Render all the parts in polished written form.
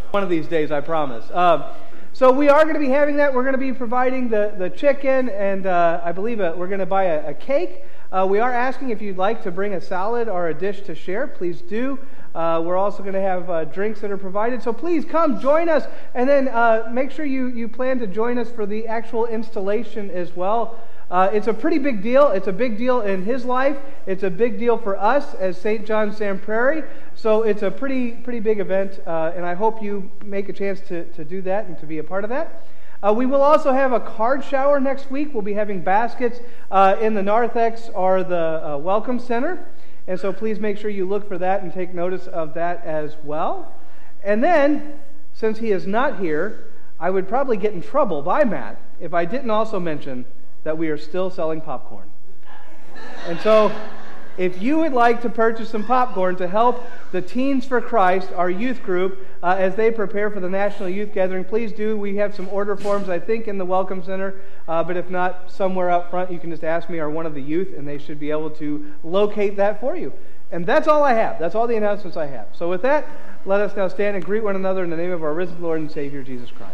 One of these days, I promise. So we are going to be having that. We're going to be providing the chicken, and I believe we're going to buy a cake. We are asking if you'd like to bring a salad or a dish to share. Please do. We're also going to have drinks that are provided. So please come, join us, and then make sure you plan to join us for the actual installation as well. It's a pretty big deal. It's a big deal in his life. It's a big deal for us as St. John Sam Prairie. So it's a pretty big event, and I hope you make a chance to do that and to be a part of that. We will also have a card shower next week. We'll be having baskets in the narthex or the Welcome Center. And so please make sure you look for that and take notice of that as well. And then, since he is not here, I would probably get in trouble by Matt if I didn't also mention that we are still selling popcorn. And so, if you would like to purchase some popcorn to help the Teens for Christ, our youth group, as they prepare for the National Youth Gathering, please do. We have some order forms, I think, in the Welcome Center, but if not, somewhere out front, you can just ask me or one of the youth, and they should be able to locate that for you. And that's all I have. That's all the announcements I have. So with that, let us now stand and greet one another in the name of our risen Lord and Savior, Jesus Christ.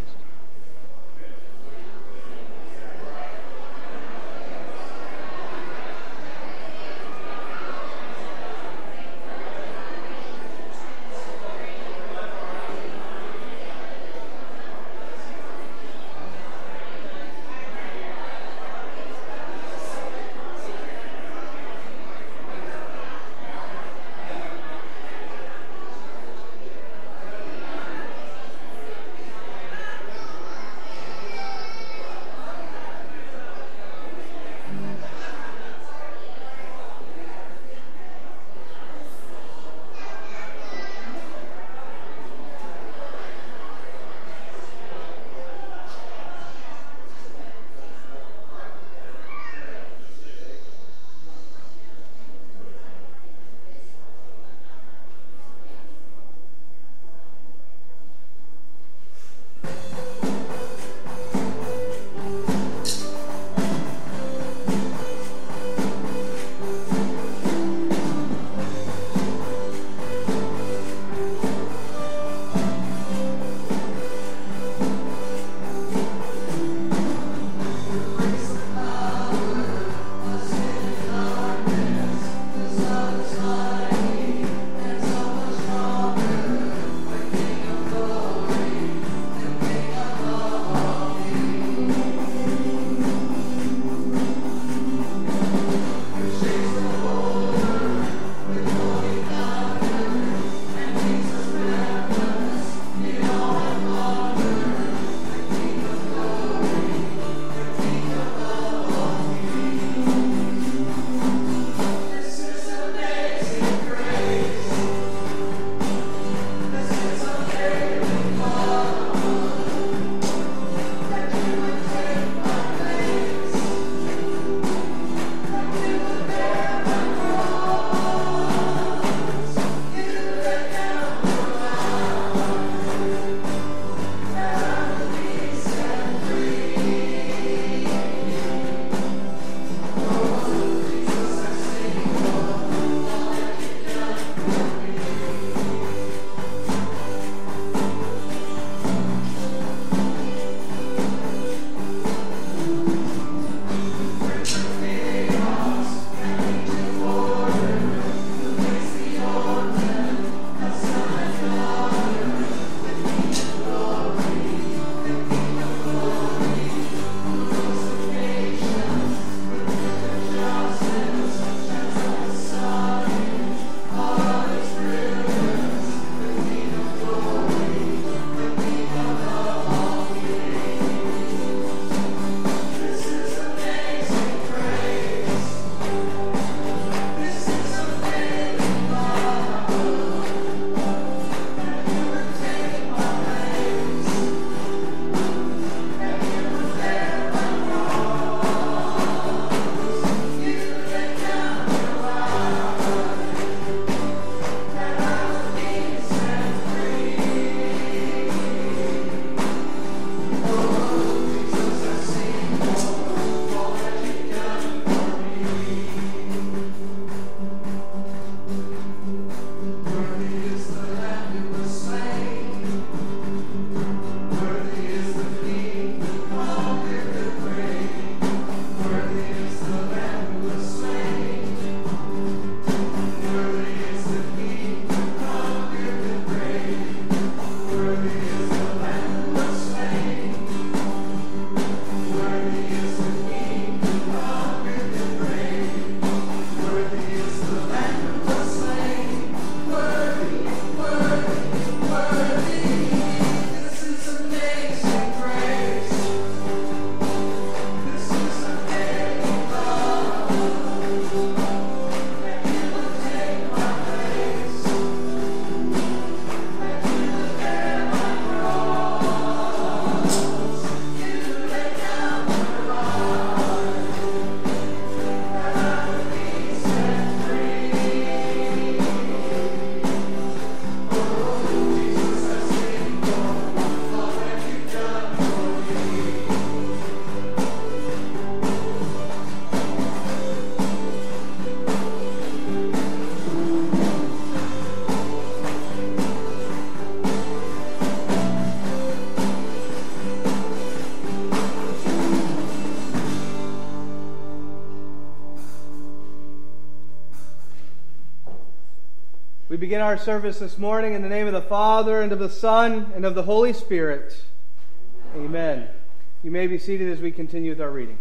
We begin our service this morning in the name of the Father, and of the Son, and of the Holy Spirit. Amen. You may be seated as we continue with our readings.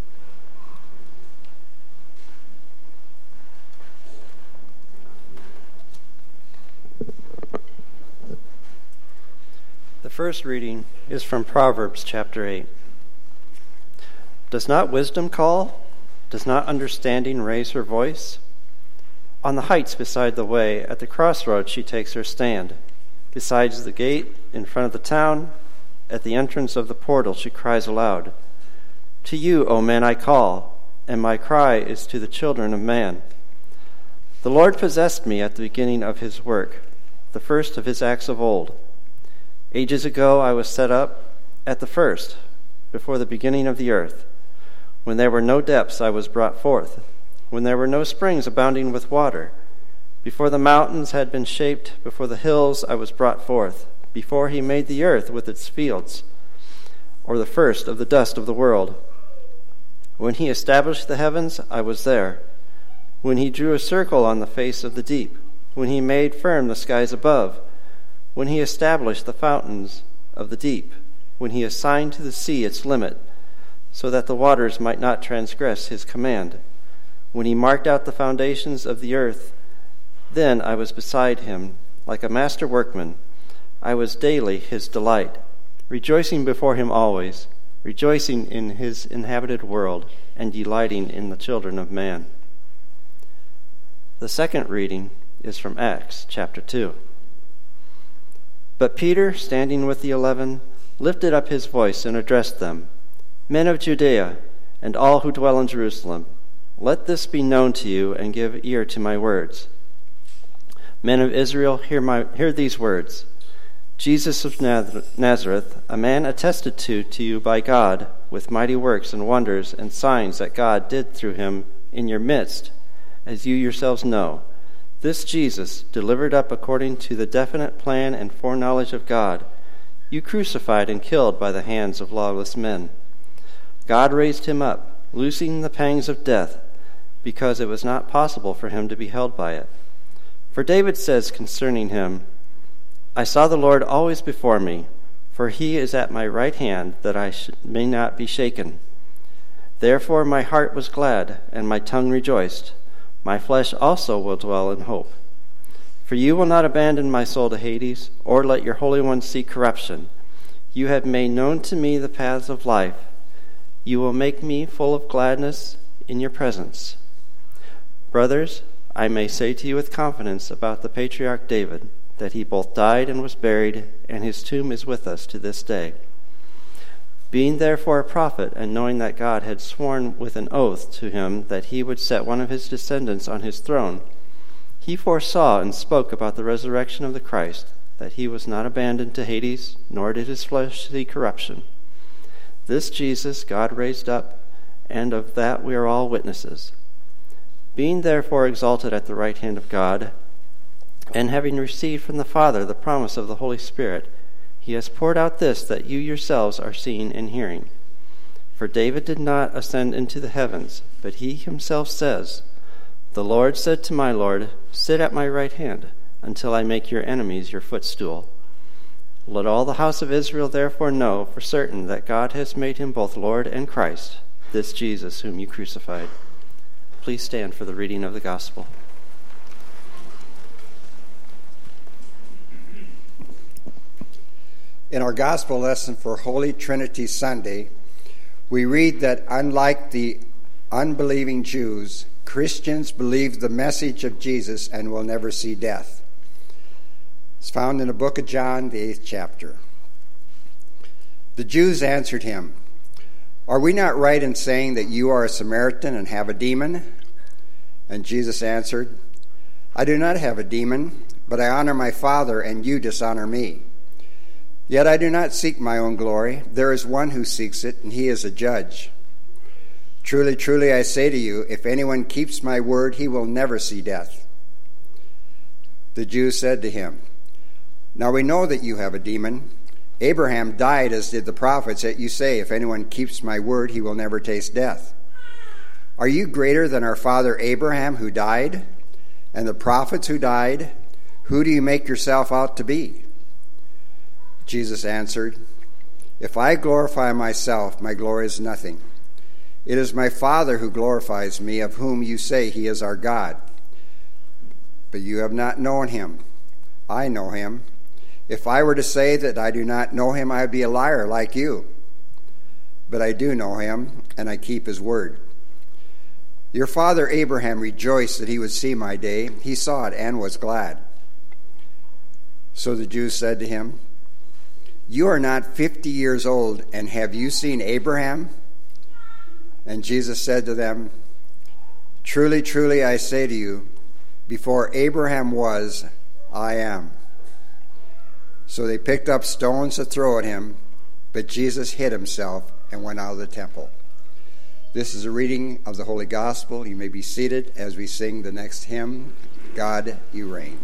The first reading is from Proverbs chapter 8. Does not wisdom call? Does not understanding raise her voice? On the heights beside the way, at the crossroads she takes her stand. Besides the gate, in front of the town, at the entrance of the portal she cries aloud. To you, O men, I call, and my cry is to the children of man. The Lord possessed me at the beginning of his work, the first of his acts of old. Ages ago I was set up at the first, before the beginning of the earth. When there were no depths I was brought forth, when there were no springs abounding with water. Before the mountains had been shaped, before the hills I was brought forth, before he made the earth with its fields, or the first of the dust of the world. When he established the heavens, I was there. When he drew a circle on the face of the deep, when he made firm the skies above, when he established the fountains of the deep, when he assigned to the sea its limit, so that the waters might not transgress his command. When he marked out the foundations of the earth, then I was beside him, like a master workman. I was daily his delight, rejoicing before him always, rejoicing in his inhabited world, and delighting in the children of man. The second reading is from Acts chapter 2. But Peter, standing with the 11, lifted up his voice and addressed them, Men of Judea, and all who dwell in Jerusalem, let this be known to you, and give ear to my words. Men of Israel, hear these words. Jesus of Nazareth, a man attested to you by God, with mighty works and wonders and signs that God did through him in your midst, as you yourselves know. This Jesus, delivered up according to the definite plan and foreknowledge of God, you crucified and killed by the hands of lawless men. God raised him up, loosing the pangs of death, because it was not possible for him to be held by it. For David says concerning him, I saw the Lord always before me, for he is at my right hand, that I may not be shaken. Therefore my heart was glad, and my tongue rejoiced. My flesh also will dwell in hope. For you will not abandon my soul to Hades, or let your Holy One see corruption. You have made known to me the paths of life. You will make me full of gladness in your presence. Brothers, I may say to you with confidence about the patriarch David, that he both died and was buried, and his tomb is with us to this day. Being therefore a prophet, and knowing that God had sworn with an oath to him that he would set one of his descendants on his throne, he foresaw and spoke about the resurrection of the Christ, that he was not abandoned to Hades, nor did his flesh see corruption. This Jesus God raised up, and of that we are all witnesses. Being therefore exalted at the right hand of God, and having received from the Father the promise of the Holy Spirit, he has poured out this that you yourselves are seeing and hearing. For David did not ascend into the heavens, but he himself says, The Lord said to my Lord, Sit at my right hand, until I make your enemies your footstool. Let all the house of Israel therefore know for certain that God has made him both Lord and Christ, this Jesus whom you crucified. Please stand for the reading of the gospel. In our gospel lesson for Holy Trinity Sunday, we read that unlike the unbelieving Jews, Christians believe the message of Jesus and will never see death. It's found in the book of John, the 8th chapter. The Jews answered him, Are we not right in saying that you are a Samaritan and have a demon? And Jesus answered, I do not have a demon, but I honor my Father, and you dishonor me. Yet I do not seek my own glory. There is one who seeks it, and he is a judge. Truly, truly, I say to you, if anyone keeps my word, he will never see death. The Jews said to him, Now we know that you have a demon. Abraham died as did the prophets, yet you say, if anyone keeps my word, he will never taste death. Are you greater than our father Abraham, who died, and the prophets who died? Who do you make yourself out to be?" Jesus answered, "If I glorify myself, my glory is nothing. It is my Father who glorifies me, of whom you say he is our God. But you have not known him. I know him. If I were to say that I do not know him, I would be a liar like you. But I do know him, and I keep his word. Your father Abraham rejoiced that he would see my day. He saw it and was glad." So the Jews said to him, "You are not 50 years old, and have you seen Abraham?" And Jesus said to them, "Truly, truly, I say to you, before Abraham was, I am." So they picked up stones to throw at him, but Jesus hid himself and went out of the temple. This is a reading of the Holy Gospel. You may be seated as we sing the next hymn, "God, You Reign."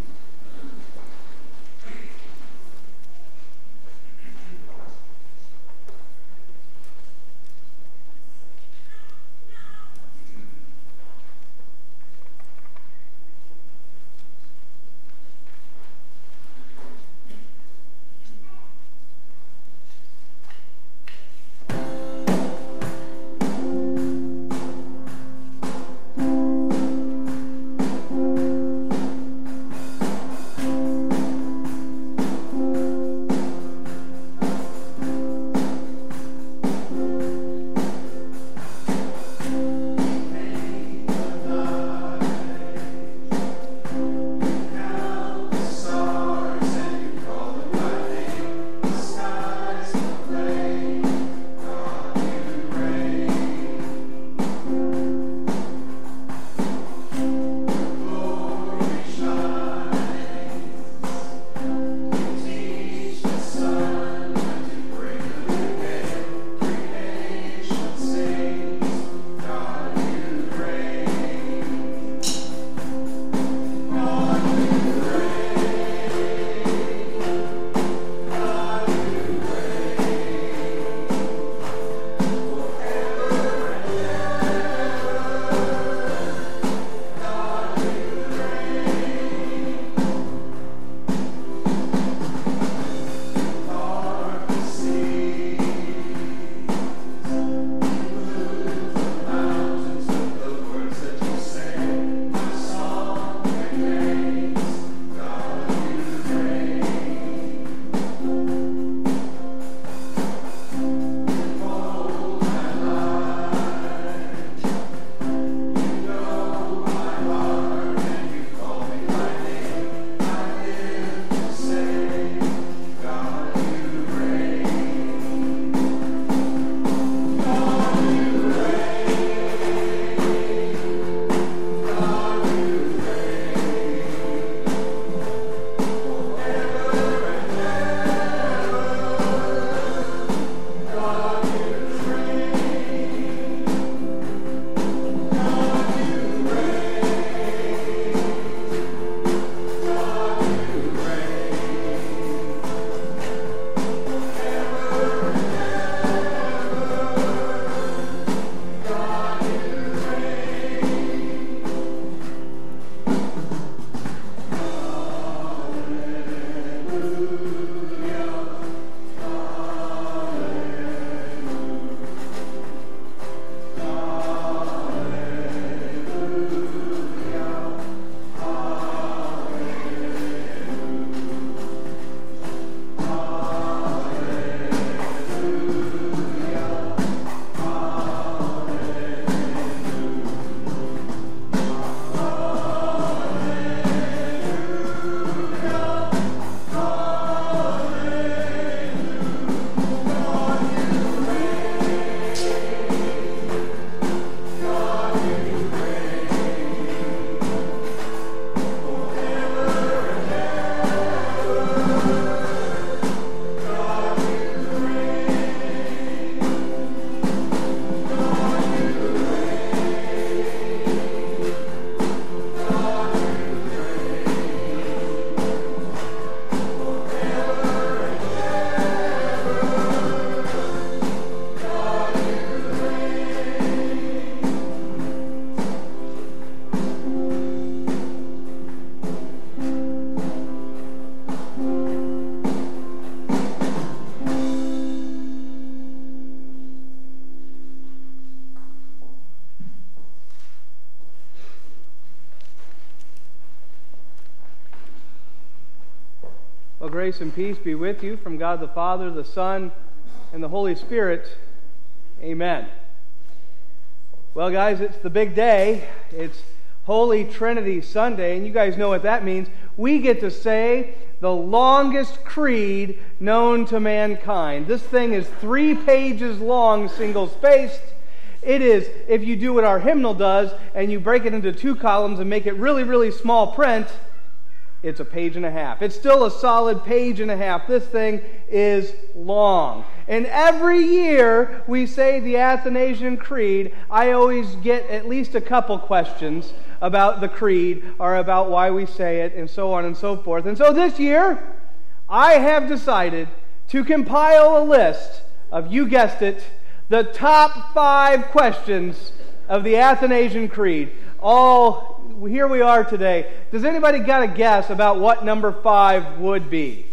Grace and peace be with you from God the Father, the Son, and the Holy Spirit. Amen. Well, guys, it's the big day. It's Holy Trinity Sunday, and you guys know what that means. We get to say the longest creed known to mankind. This thing is 3 pages long, single-spaced. It is, if you do what our hymnal does, and you break it into 2 columns and make it really, really small print, it's a page and a half. It's still a solid page and a half. This thing is long. And every year we say the Athanasian Creed, I always get at least a couple questions about the creed or about why we say it and so on and so forth. And so this year, I have decided to compile a list of, you guessed it, the top 5 questions of the Athanasian Creed. Here we are today. Does anybody got a guess about what number 5 would be?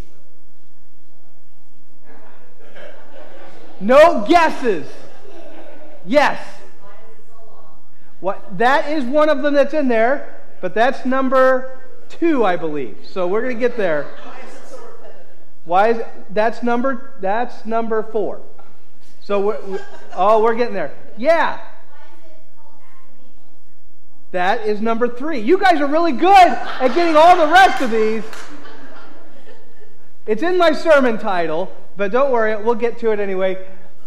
No guesses. Yes. What? That is one of them that's in there, but that's number 2, I believe. So we're going to get there. Why is it? That's number 4. So we're getting there. Yeah. That is number 3. You guys are really good at getting all the rest of these. It's in my sermon title, but don't worry, we'll get to it anyway.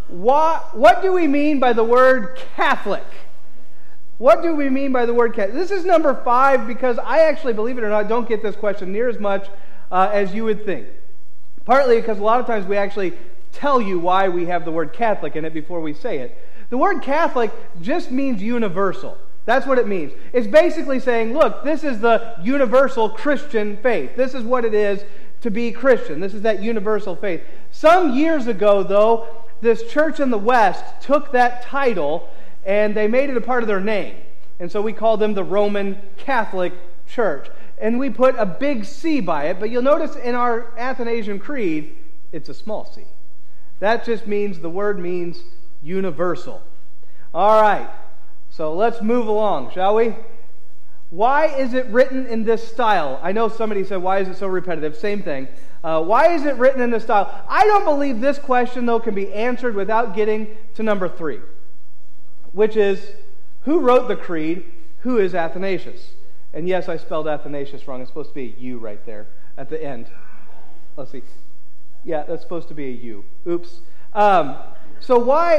What do we mean by the word Catholic? What do we mean by the word Catholic? This is number 5 because I actually, believe it or not, don't get this question near as much as you would think. Partly because a lot of times we actually tell you why we have the word Catholic in it before we say it. The word Catholic just means universal. That's what it means. It's basically saying, look, this is the universal Christian faith. This is what it is to be Christian. This is that universal faith. Some years ago, though, this church in the West took that title and they made it a part of their name. And so we call them the Roman Catholic Church. And we put a big C by it, but you'll notice in our Athanasian Creed, it's a small c. That just means, the word means universal. All right. So let's move along, shall we? Why is it written in this style? I know somebody said, why is it so repetitive? Same thing. Why is it written in this style? I don't believe this question, though, can be answered without getting to number 3, which is, who wrote the creed? Who is Athanasius? And yes, I spelled Athanasius wrong. It's supposed to be a U right there at the end. Let's see. Yeah, that's supposed to be a U. Oops. So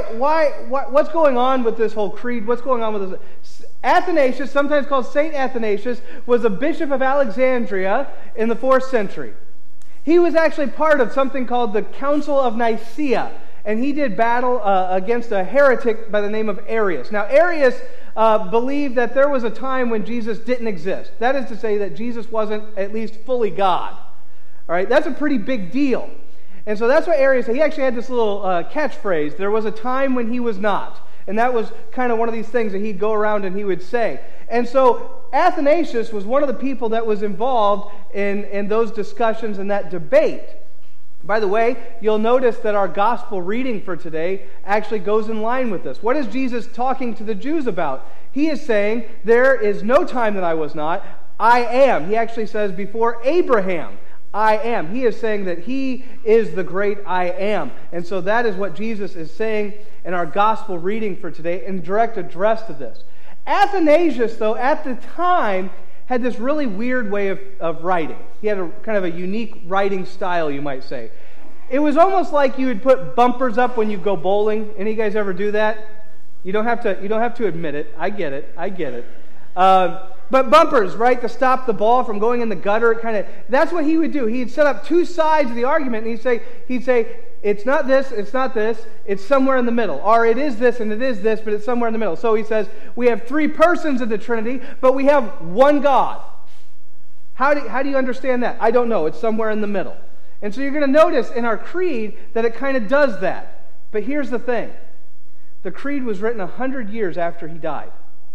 what's going on with this whole creed? What's going on with this? Athanasius, sometimes called Saint Athanasius, was a bishop of Alexandria in the 4th century. He was actually part of something called the Council of Nicaea, and he did battle against a heretic by the name of Arius. Now, Arius believed that there was a time when Jesus didn't exist. That is to say that Jesus wasn't at least fully God. All right, that's a pretty big deal. And so that's what Arius said. He actually had this little catchphrase, there was a time when he was not. And that was kind of one of these things that he'd go around and he would say. And so Athanasius was one of the people that was involved in those discussions and that debate. By the way, you'll notice that our gospel reading for today actually goes in line with this. What is Jesus talking to the Jews about? He is saying, there is no time that I was not. I am. He actually says, before Abraham, I am. He is saying that he is the great I am. And so that is what Jesus is saying in our gospel reading for today in direct address to this. Athanasius, though, at the time, had this really weird way of writing. He had a kind of a unique writing style, you might say. It was almost like you would put bumpers up when you go bowling. Any of you guys ever do that? You don't have to admit it. I get it. But bumpers, right, to stop the ball from going in the gutter, that's what he would do. He'd set up 2 sides of the argument, and he'd say, it's not this, it's somewhere in the middle. Or it is this and it is this, but it's somewhere in the middle. So he says, we have 3 persons in the Trinity, but we have one God. How do you understand that? I don't know. It's somewhere in the middle. And so you're going to notice in our creed that it kind of does that. But here's the thing. The creed was written 100 years after he died.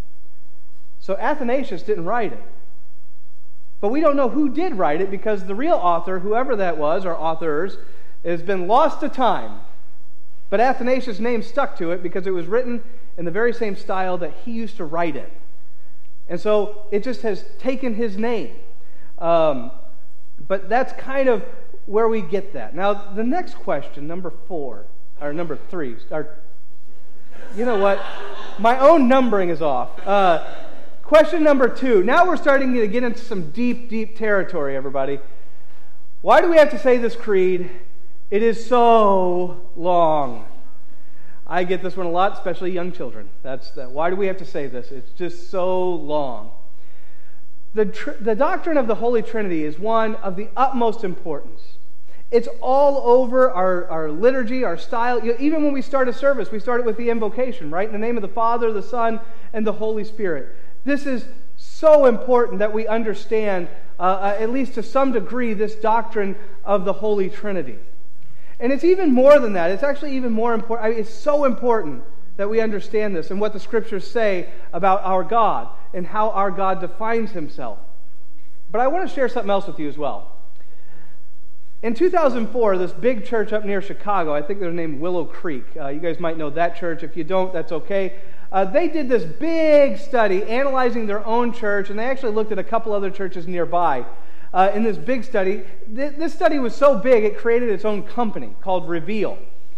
So Athanasius didn't write it. But we don't know who did write it because the real author, whoever that was, or authors, has been lost to time. But Athanasius' name stuck to it because it was written in the very same style that he used to write it. And so it just has taken his name. But that's kind of where we get that. Now, the next question, number 4, or number 3, you know what? My own numbering is off. Question number 2. Now we're starting to get into some deep, deep territory, everybody. Why do we have to say this creed? It is so long. I get this one a lot, especially young children. Why do we have to say this? It's just so long. The doctrine of the Holy Trinity is one of the utmost importance. It's all over our liturgy, our style. Even when we start a service, we start it with the invocation, right? In the name of the Father, the Son, and the Holy Spirit. This is so important that we understand, at least to some degree, this doctrine of the Holy Trinity. And it's even more than that. It's actually even more important. It's so important that we understand this and what the Scriptures say about our God and how our God defines Himself. But I want to share something else with you as well. In 2004, this big church up near Chicago, I think they're named Willow Creek. You guys might know that church. If you don't, that's okay. They did this big study analyzing their own church, and they actually looked at a couple other churches nearby. In this big study, this study was so big it created its own company called Reveal.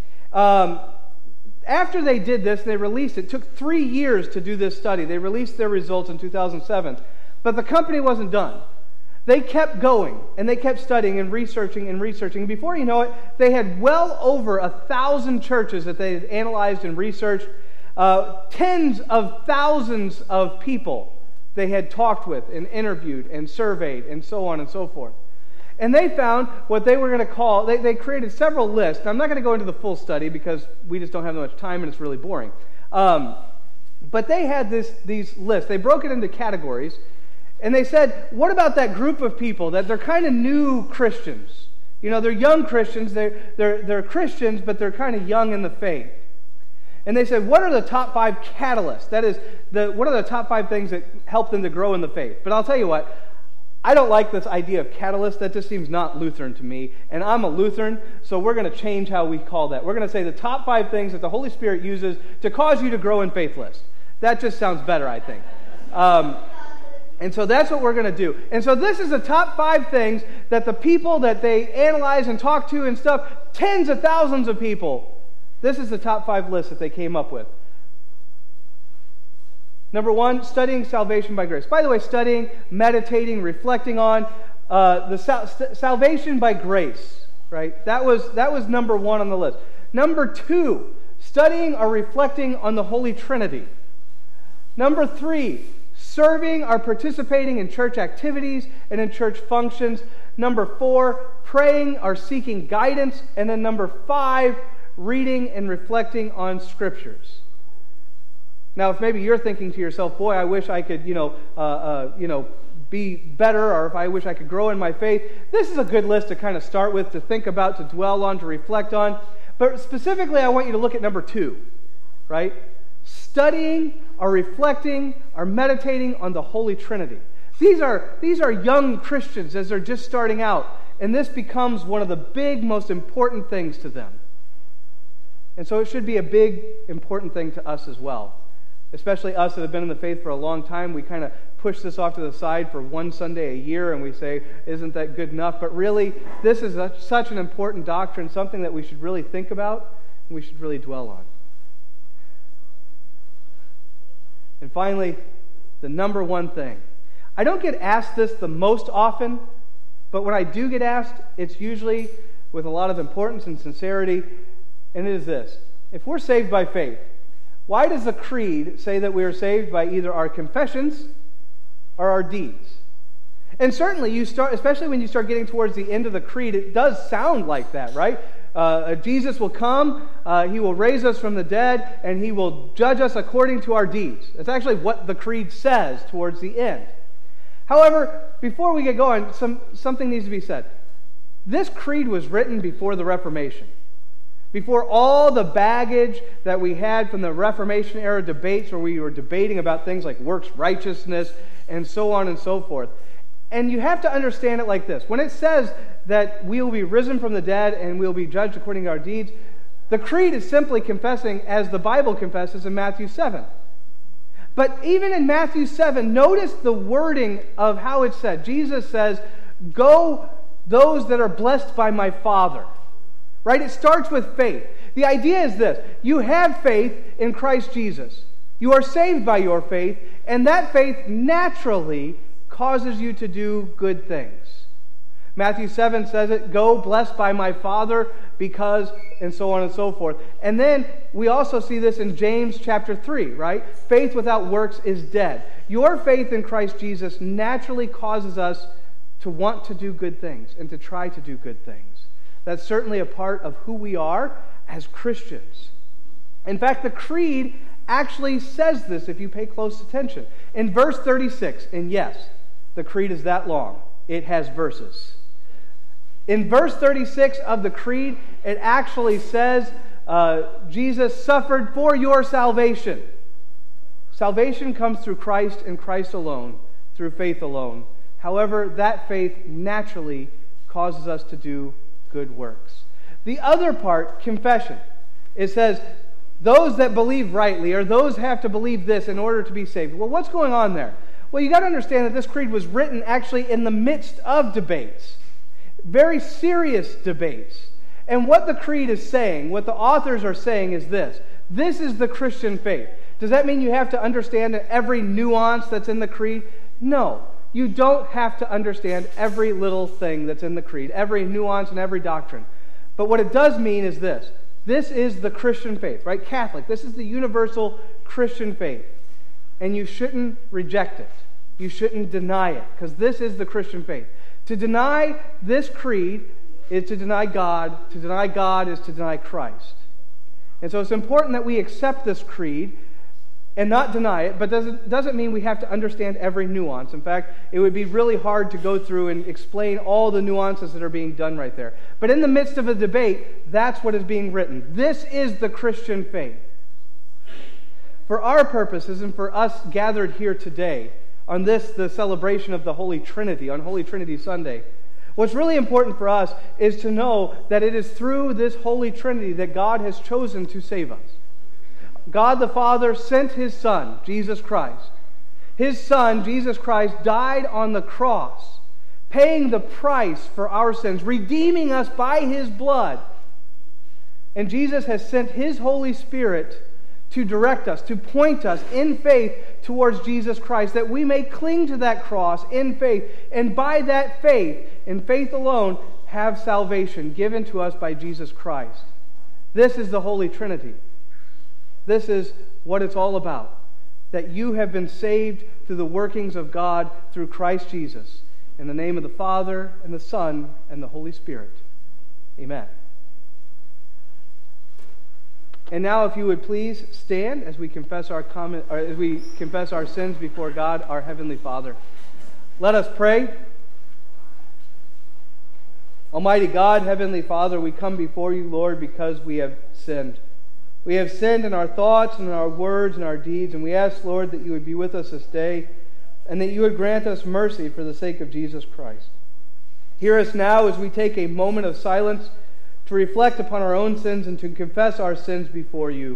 After they did this, they released it. It took 3 years to do this study. They released their results in 2007. But the company wasn't done. They kept going, and they kept studying and researching and researching. And before you know it, they had well over 1,000 churches that they had analyzed and researched. Tens of thousands of people they had talked with and interviewed and surveyed and so on and so forth. And they found what they were going to call, they created several lists. Now, I'm not going to go into the full study because we just don't have that much time and it's really boring. But they had these lists. They broke it into categories. And they said, what about that group of people that they're kind of new Christians? You know, they're young Christians. They're Christians, but they're kind of young in the faith. And they said, what are the top 5 catalysts? That is, what are the top 5 things that help them to grow in the faith? But I'll tell you what, I don't like this idea of catalyst. That just seems not Lutheran to me. And I'm a Lutheran, so we're going to change how we call that. We're going to say the top 5 things that the Holy Spirit uses to cause you to grow in faith list. That just sounds better, I think. And so that's what we're going to do. And so this is the top 5 things that the people that they analyze and talk to and stuff, tens of thousands of people, this is the top 5 list that they came up with. Number 1, studying salvation by grace. By the way, studying, meditating, reflecting on the salvation by grace, right? That was number 1 on the list. Number 2, studying or reflecting on the Holy Trinity. Number 3, serving or participating in church activities and in church functions. Number 4, praying or seeking guidance. And then number 5, reading and reflecting on Scriptures. Now, if maybe you're thinking to yourself, boy, I wish I could, be better, or if I wish I could grow in my faith, this is a good list to kind of start with, to think about, to dwell on, to reflect on. But specifically, I want you to look at number 2, right? Studying or reflecting or meditating on the Holy Trinity. These are young Christians as they're just starting out, and this becomes one of the big, most important things to them. And so it should be a big, important thing to us as well. Especially us that have been in the faith for a long time. We kind of push this off to the side for one Sunday a year, and we say, isn't that good enough? But really, this is such an important doctrine, something that we should really think about, and we should really dwell on. And finally, the number 1 thing. I don't get asked this the most often, but when I do get asked, it's usually with a lot of importance and sincerity, and it is this. If we're saved by faith, why does the creed say that we are saved by either our confessions or our deeds? And certainly, especially when you start getting towards the end of the creed, it does sound like that, right? Jesus will come, He will raise us from the dead, and He will judge us according to our deeds. That's actually what the creed says towards the end. However, before we get going, something needs to be said. This creed was written before the Reformation. Before all the baggage that we had from the Reformation era debates, where we were debating about things like works righteousness and so on and so forth. And you have to understand it like this. When it says that we will be risen from the dead and we will be judged according to our deeds, the creed is simply confessing as the Bible confesses in Matthew 7. But even in Matthew 7, notice the wording of how it's said. Jesus says, go those that are blessed by my Father. Right? It starts with faith. The idea is this. You have faith in Christ Jesus. You are saved by your faith, and that faith naturally causes you to do good things. Matthew 7 says it, go blessed by my Father because, and so on and so forth. And then we also see this in James chapter 3, right? Faith without works is dead. Your faith in Christ Jesus naturally causes us to want to do good things and to try to do good things. That's certainly a part of who we are as Christians. In fact, the Creed actually says this if you pay close attention. In verse 36, and yes, the Creed is that long. It has verses. In verse 36 of the Creed, it actually says, Jesus suffered for your salvation. Salvation comes through Christ and Christ alone, through faith alone. However, that faith naturally causes us to do good works. The other part, confession, it says, those that believe rightly, or those have to believe this in order to be saved. Well, what's going on there? Well, you got to understand that this creed was written actually in the midst of debates. Very serious debates. And what the creed is saying, what the authors are saying is this. This is the Christian faith. Does that mean you have to understand every nuance that's in the creed? No. You don't have to understand every little thing that's in the creed, every nuance and every doctrine. But what it does mean is this. This is the Christian faith, right? Catholic. This is the universal Christian faith. And you shouldn't reject it. You shouldn't deny it, because this is the Christian faith. To deny this creed is to deny God. To deny God is to deny Christ. And so it's important that we accept this creed and not deny it, but doesn't mean we have to understand every nuance. In fact, it would be really hard to go through and explain all the nuances that are being done right there. But in the midst of a debate, that's what is being written. This is the Christian faith. For our purposes and for us gathered here today, on this, the celebration of the Holy Trinity, on Holy Trinity Sunday, what's really important for us is to know that it is through this Holy Trinity that God has chosen to save us. God the Father sent His Son, Jesus Christ. His Son, Jesus Christ, died on the cross, paying the price for our sins, redeeming us by His blood. And Jesus has sent His Holy Spirit to direct us, to point us in faith towards Jesus Christ, that we may cling to that cross in faith, and by that faith, in faith alone, have salvation given to us by Jesus Christ. This is the Holy Trinity. This is what it's all about. That you have been saved through the workings of God through Christ Jesus. In the name of the Father, and the Son, and the Holy Spirit. Amen. And now, if you would please stand as we confess our sins before God, our Heavenly Father. Let us pray. Almighty God, Heavenly Father, we come before you, Lord, because we have sinned. We have sinned in our thoughts and in our words and our deeds, and we ask, Lord, that you would be with us this day and that you would grant us mercy for the sake of Jesus Christ. Hear us now as we take a moment of silence to reflect upon our own sins and to confess our sins before you.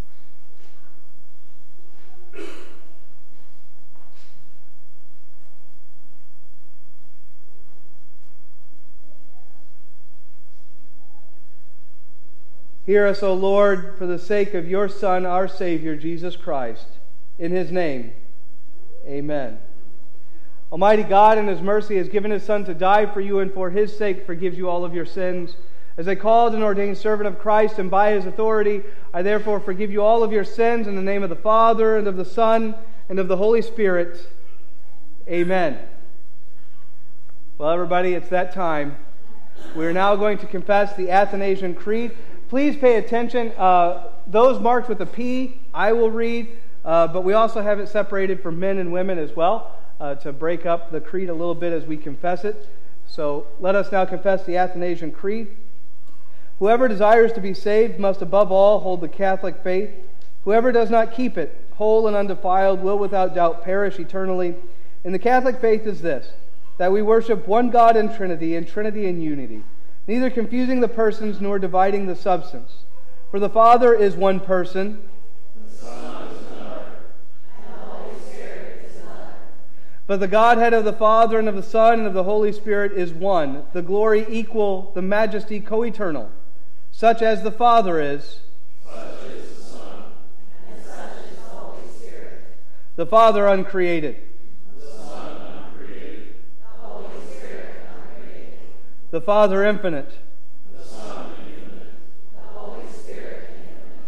Hear us, O Lord, for the sake of your Son, our Savior, Jesus Christ. In His name, amen. Almighty God, in His mercy, has given His Son to die for you, and for His sake forgives you all of your sins. As a called and ordained servant of Christ, and by His authority, I therefore forgive you all of your sins in the name of the Father, and of the Son, and of the Holy Spirit. Amen. Well, everybody, it's that time. We are now going to confess the Athanasian Creed. Please pay attention. Those marked with a P, I will read, but we also have it separated for men and women as well to break up the creed a little bit as we confess it. So let us now confess the Athanasian Creed. Whoever desires to be saved must above all hold the Catholic faith. Whoever does not keep it whole and undefiled will without doubt perish eternally. And the Catholic faith is this, that we worship one God in Trinity, and Trinity in unity, neither confusing the persons nor dividing the substance. For the Father is one person, the Son is another, and the Holy Spirit is another. But the Godhead of the Father and of the Son and of the Holy Spirit is one, the glory equal, the majesty co-eternal. Such as the Father is, such is the Son, and such is the Holy Spirit. The Father uncreated, The Son uncreated, the Holy Spirit uncreated. the Father infinite, The Son infinite, the Holy Spirit infinite.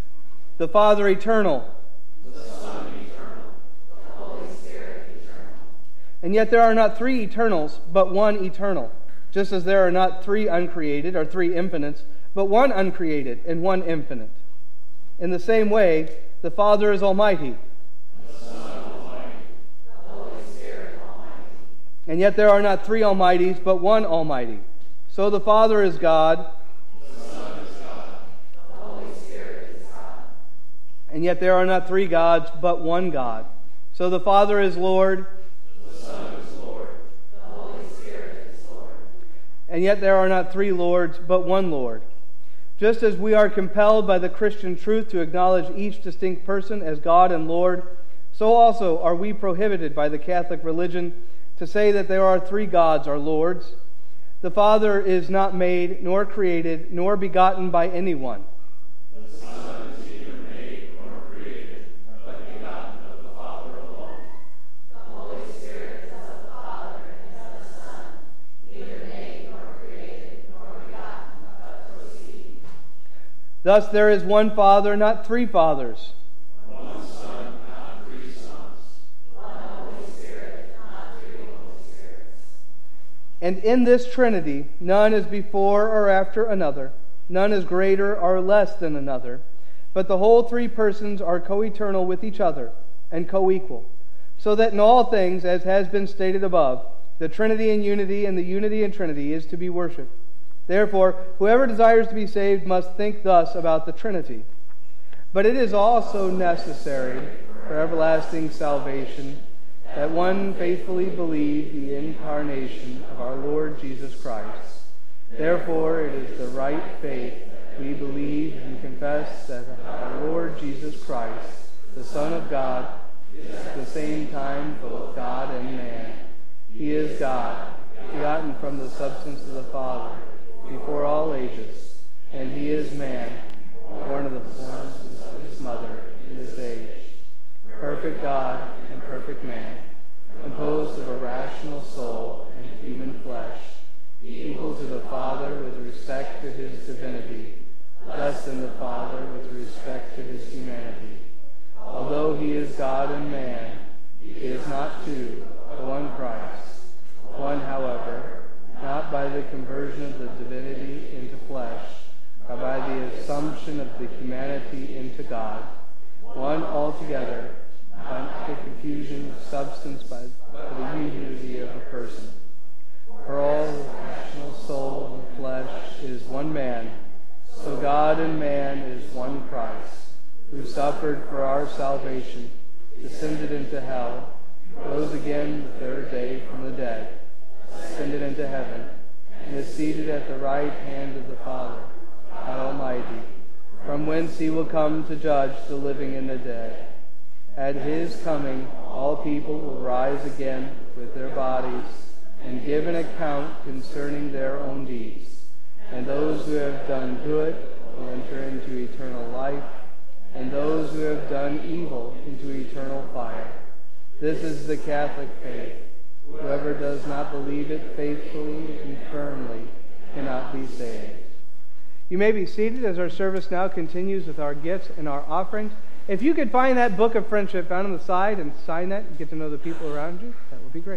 the Father eternal. The Son eternal, the Holy Spirit eternal. And yet there are not three eternals, but one eternal. Just as there are not three uncreated or three infinites, but one uncreated and one infinite. In the same way, the Father is almighty. The Son almighty, the Holy Spirit almighty. And yet there are not three almighties, but one almighty. So the Father is God, The Son is God, the Holy Spirit is God. and yet there are not three gods, but one God. So the Father is Lord, The Son is Lord, the Holy Spirit is Lord. and yet there are not three Lords, but one Lord. Just as we are compelled by the Christian truth to acknowledge each distinct person as God and Lord, so also are we prohibited by the Catholic religion to say that there are three gods or lords. The Father is not made, nor created, nor begotten by anyone. The Son is neither made nor created, but begotten of the Father alone. The Holy Spirit is of the Father and of the Son, neither made nor created nor begotten, but proceeding. Thus there is one Father, not three fathers. One Son, not three sons. One Holy Spirit, not three Holy Spirits. And in this Trinity, none is before or after another, none is greater or less than another, but the whole three persons are co-eternal with each other and co-equal, so that in all things, as has been stated above, the Trinity in unity and the unity in Trinity is to be worshipped. Therefore, whoever desires to be saved must think thus about the Trinity. But it is also necessary for everlasting salvation that one faithfully believe the incarnation of our Lord Jesus Christ. Therefore, it is the right faith we believe and confess that our Lord Jesus Christ, the Son of God, is at the same time both God and man. He is God, begotten from the substance of the Father, before all ages, and he is man, born of the forms of his mother in this age, perfect God and perfect man, composed of a rational soul and human flesh, equal to the Father with respect to his divinity, less than the Father with respect to his humanity. Although he is God and man, he is not two, but one Christ. One, however, not by the conversion of the divinity into flesh, but by the assumption of the humanity into God. One altogether, not the confusion of substance by the unity of a person. For all the rational soul and flesh is one man, so God and man is one Christ, who suffered for our salvation, descended into hell, rose again the third day from the dead, ascended into heaven, and is seated at the right hand of the Father, God Almighty, from whence he will come to judge the living and the dead. At his coming, all people will rise again with their bodies and give an account concerning their own deeds. And those who have done good will enter into eternal life, and those who have done evil into eternal fire. This is the Catholic faith. Whoever does not believe it faithfully and firmly cannot be saved. You may be seated as our service now continues with our gifts and our offerings. If you could find that book of friendship found on the side and sign that and get to know the people around you, that would be great.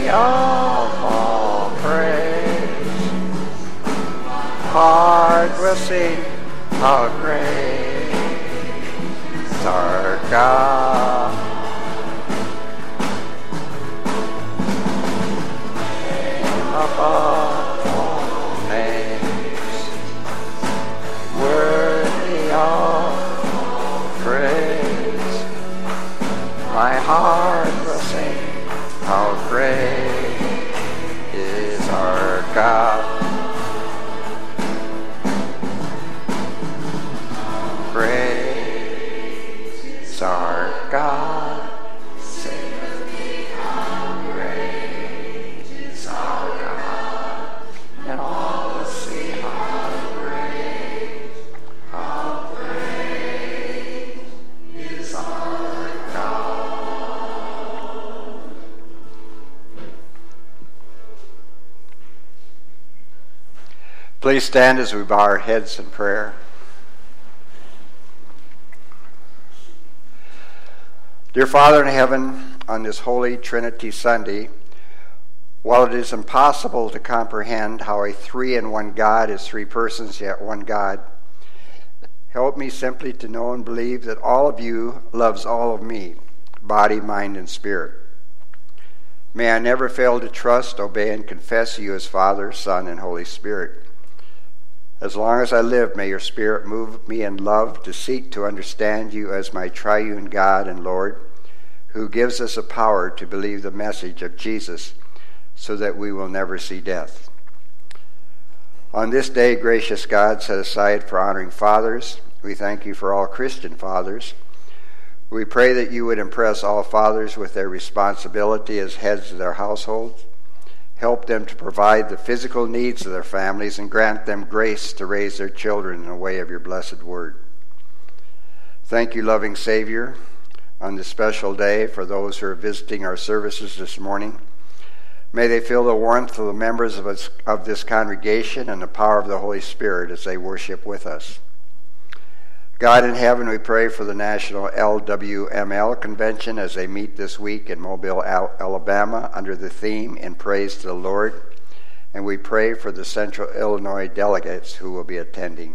of all praise. Heart will sing how great is our God. Name above all names, worthy of praise. My heart will sing how great is our God. Great is our God. Sing with me, how great is our God. And all will see how great is our God. Please stand as we bow our heads in prayer. Dear Father in heaven, on this Holy Trinity Sunday, while it is impossible to comprehend how a three-in-one God is three persons yet one God, help me simply to know and believe that all of you loves all of me, body, mind, and spirit. May I never fail to trust, obey, and confess you as Father, Son, and Holy Spirit. As long as I live, may your Spirit move me in love to seek to understand you as my triune God and Lord, who gives us a power to believe the message of Jesus so that we will never see death. On this day, gracious God, set aside for honoring fathers, we thank you for all Christian fathers. We pray that you would impress all fathers with their responsibility as heads of their households. Help them to provide the physical needs of their families and grant them grace to raise their children in the way of your blessed word. Thank you, loving Savior, on this special day for those who are visiting our services this morning. May they feel the warmth of the members of this congregation and the power of the Holy Spirit as they worship with us. God in heaven, we pray for the National LWML Convention as they meet this week in Mobile, Alabama, under the theme, In Praise to the Lord. And we pray for the Central Illinois delegates who will be attending.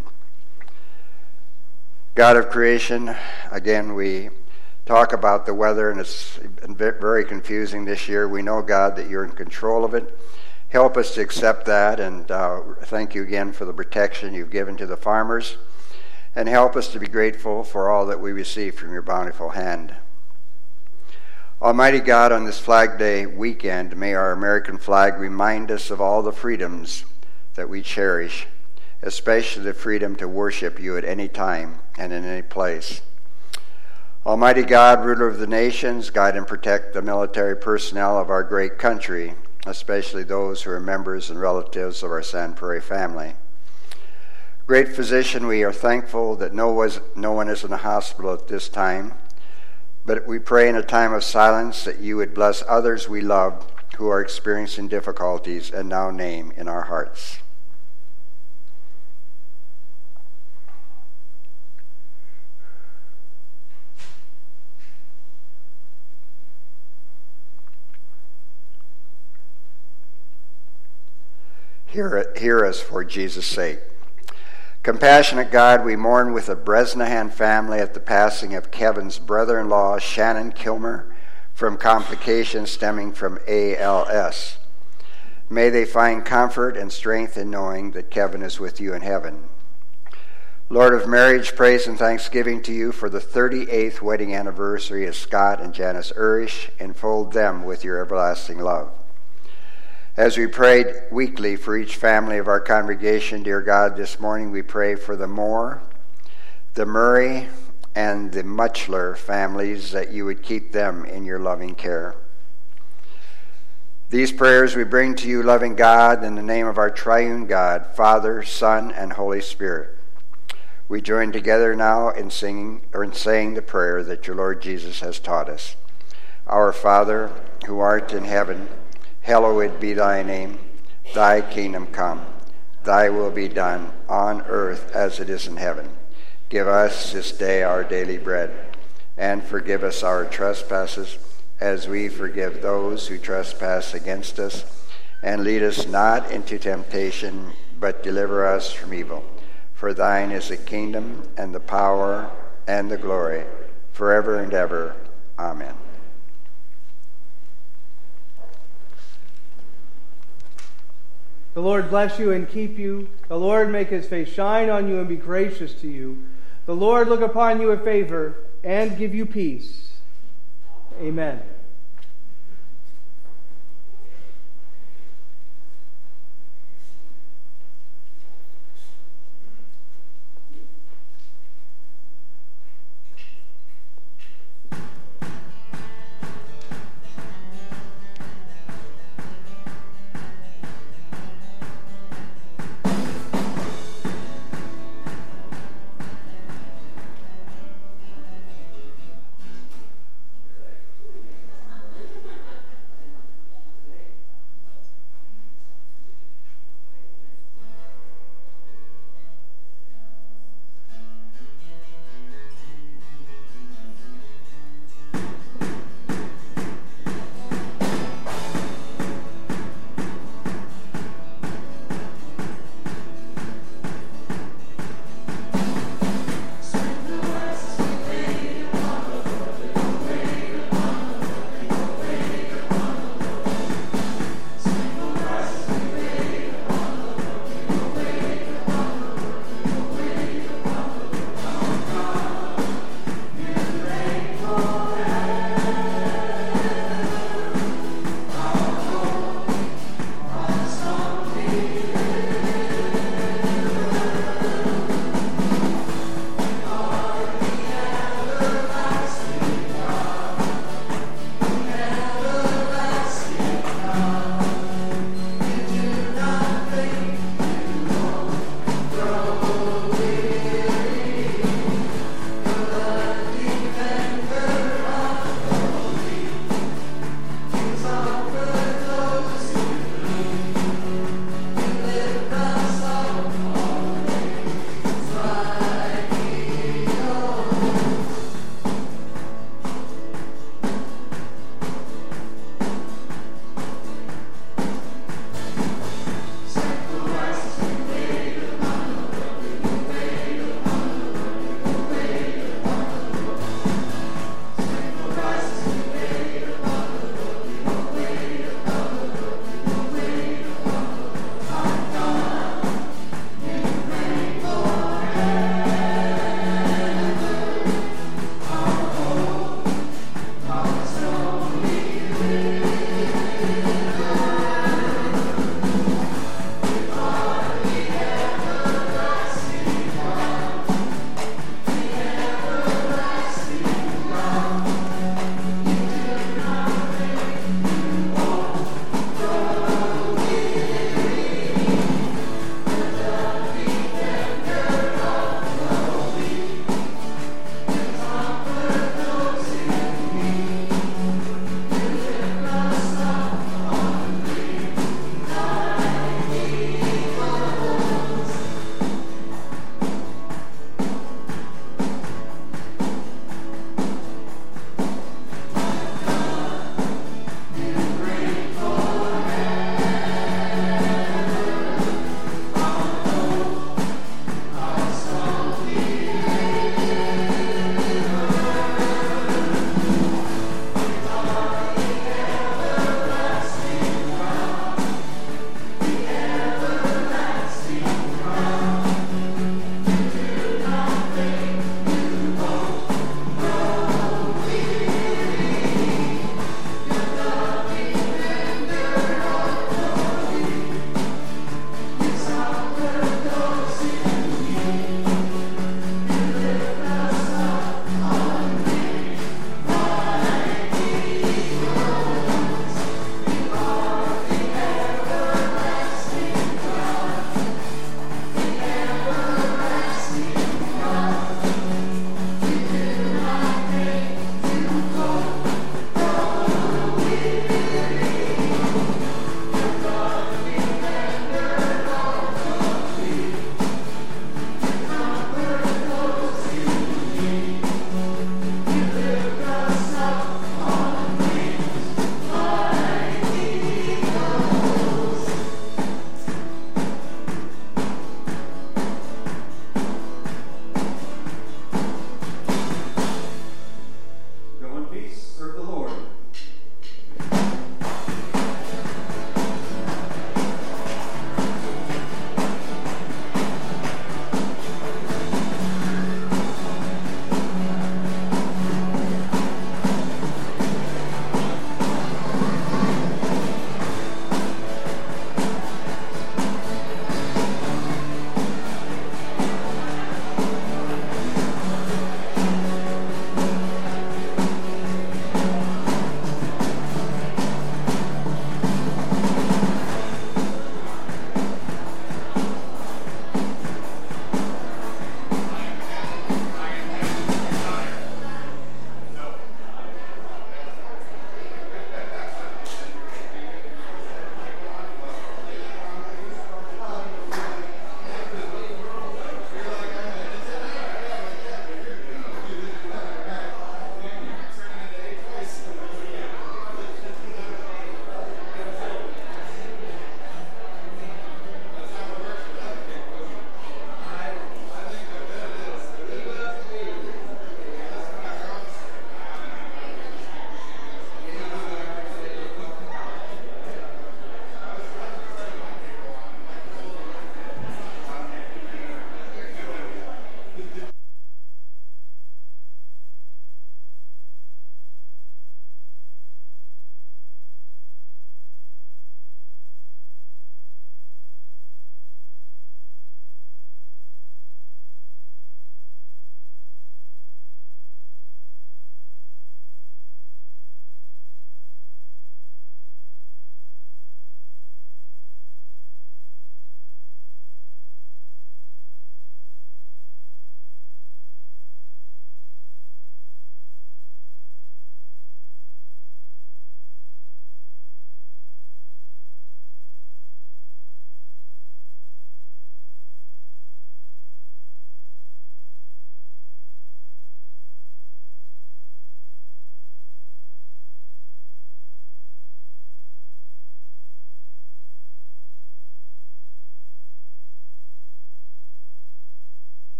God of creation, again, we talk about the weather, and it's been very confusing this year. We know, God, that you're in control of it. Help us to accept that, and thank you again for the protection you've given to the farmers. And help us to be grateful for all that we receive from your bountiful hand. Almighty God, on this Flag Day weekend, may our American flag remind us of all the freedoms that we cherish, especially the freedom to worship you at any time and in any place. Almighty God, ruler of the nations, guide and protect the military personnel of our great country, especially those who are members and relatives of our San Prairie family. Great physician, we are thankful that no one is in the hospital at this time, but we pray in a time of silence that you would bless others we love who are experiencing difficulties and now name in our hearts. Hear us for Jesus' sake. Compassionate God, we mourn with the Bresnahan family at the passing of Kevin's brother-in-law, Shannon Kilmer, from complications stemming from ALS. May they find comfort and strength in knowing that Kevin is with you in heaven. Lord of marriage, praise and thanksgiving to you for the 38th wedding anniversary of Scott and Janice Urish. Enfold them with your everlasting love. As we prayed weekly for each family of our congregation, dear God, this morning we pray for the Moore, the Murray, and the Muchler families, that you would keep them in your loving care. These prayers we bring to you, loving God, in the name of our triune God, Father, Son, and Holy Spirit. We join together now in saying the prayer that your Lord Jesus has taught us. Our Father, who art in heaven, hallowed be thy name. Thy kingdom come. Thy will be done on earth as it is in heaven. Give us this day our daily bread, and forgive us our trespasses, as we forgive those who trespass against us. And lead us not into temptation, but deliver us from evil. For thine is the kingdom, and the power, and the glory, forever and ever. Amen. The Lord bless you and keep you. The Lord make his face shine on you and be gracious to you. The Lord look upon you with favor and give you peace. Amen.